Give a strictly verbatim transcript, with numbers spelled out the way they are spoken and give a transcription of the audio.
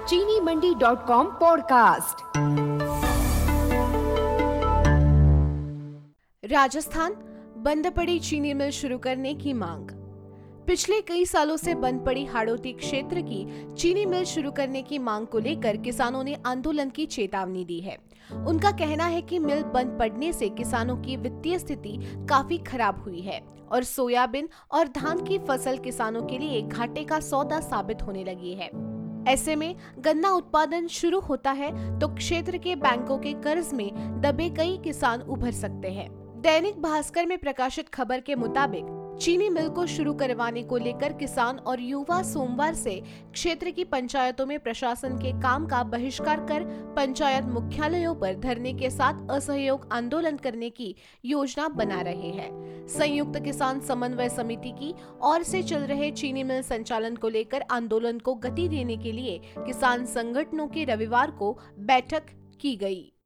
चीनी Mandi dot com podcast. Rajasthan, बंद पड़ी चीनी मिल शुरू करने की मांग। पिछले कई सालों से बंद पड़ी हाड़ौती क्षेत्र की चीनी मिल शुरू करने की मांग को लेकर किसानों ने आंदोलन की चेतावनी दी है। उनका कहना है कि मिल बंद पड़ने से किसानों की वित्तीय स्थिति काफी खराब हुई है और सोयाबीन और धान की फसल किसानों के लिए घाटे का सौदा साबित होने लगी है। ऐसे में गन्ना उत्पादन शुरू होता है तो क्षेत्र के बैंकों के कर्ज में दबे कई किसान उभर सकते हैं। दैनिक भास्कर में प्रकाशित खबर के मुताबिक चीनी मिल को शुरू करवाने को लेकर किसान और युवा सोमवार से क्षेत्र की पंचायतों में प्रशासन के काम का बहिष्कार कर पंचायत मुख्यालयों पर धरने के साथ असहयोग आंदोलन करने की योजना बना रहे हैं। संयुक्त किसान समन्वय समिति की ओर से चल रहे चीनी मिल संचालन को लेकर आंदोलन को गति देने के लिए किसान संगठनों की रविवार को बैठक की गई।